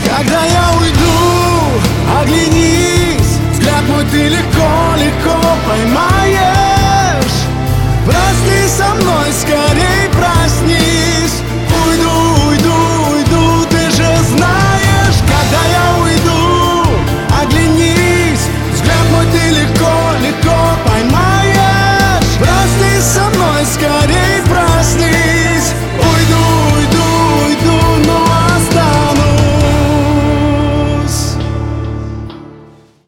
Когда я уйду, оглянись, взгляд мой ты легко, легко поймаешь.